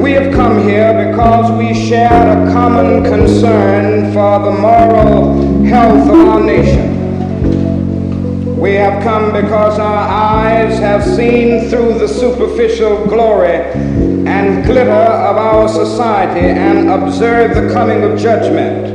We have come here because we share a common concern for the moral health of our nation. We have come because our eyes have seen through the superficial glory and glitter of our society and observed the coming of judgment.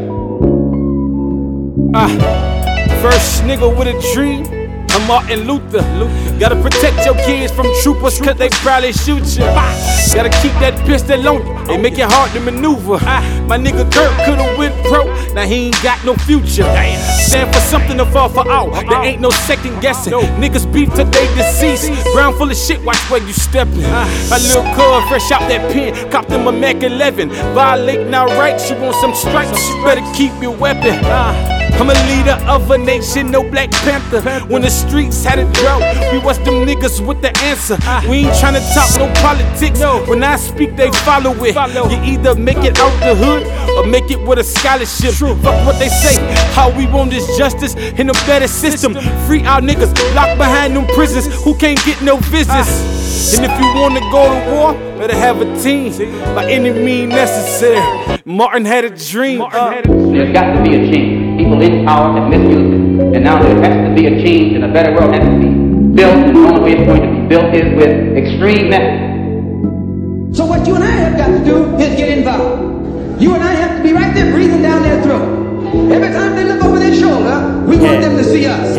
First nigga with a dream, I'm Martin Luther. Gotta protect your kids from troopers, cause they probably shoot you. Gotta keep that pistol on you, they make it hard to maneuver. My nigga Kirk could've went pro, now he ain't got no future. Stand for something to fall for all, there ain't no second guessing. Niggas beef till they deceased, ground full of shit, watch where you steppin'. My little cuz fresh out that pen, copped him a Mac 11. Violate now rights, you want some stripes, you better keep your weapon. I'm a leader of a nation, no Black Panther. When the streets had a drought, we was them niggas with the answer. We ain't tryna talk no politics. When I speak, they follow it. You either make it out the hood or make it with a scholarship. Fuck what they say. All we want is justice in a better system. Free our niggas locked behind them prisons who can't get no visits. And if you wanna go to war, better have a team by any means necessary. Martin had a dream. There's got to be a change. People in power have misused it, and now there has to be a change, and a better world has to be built, and the only way it's going to be built is with extreme methods. So what you and I have got to do is get involved. You and I have to be right there breathing down their throat. Every time they look over their shoulder, we want them to see us.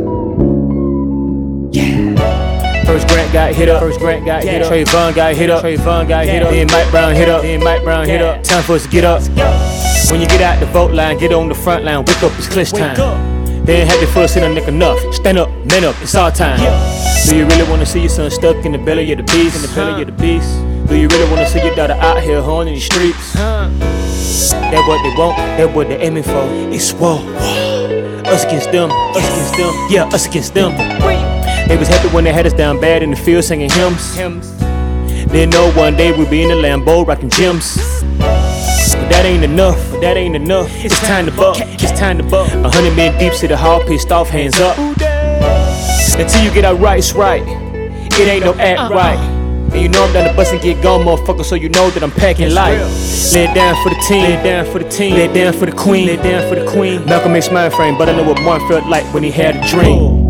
First Grant got hit up. Trayvon got hit up. Then Mike Brown hit up. Time for us to get up. When you get out the vote line, get on the front line. Wake up, it's clutch time. They ain't happy for us in a nigga enough. Stand up, man up, it's our time. Do you really wanna see your son stuck in the belly of the beast? Do you really wanna see your daughter out here haunting the streets? That's what they want, that's what they aiming for. It's war. Us against them, yeah, us against them. They was happy when they had us down bad in the field singing hymns. Didn't know one day we'd be in the Lambo rocking gems. But that ain't enough, It's time to buck, 100 men deep, to the hall pissed off, hands up. Until you get our rights right, it ain't no act right. And you know I'm down to bust and get gone, motherfucker, so you know that I'm packing light. Lay it down for the team, lay it down for the queen, Malcolm X mind frame, but I know what Martin felt like when he had a dream.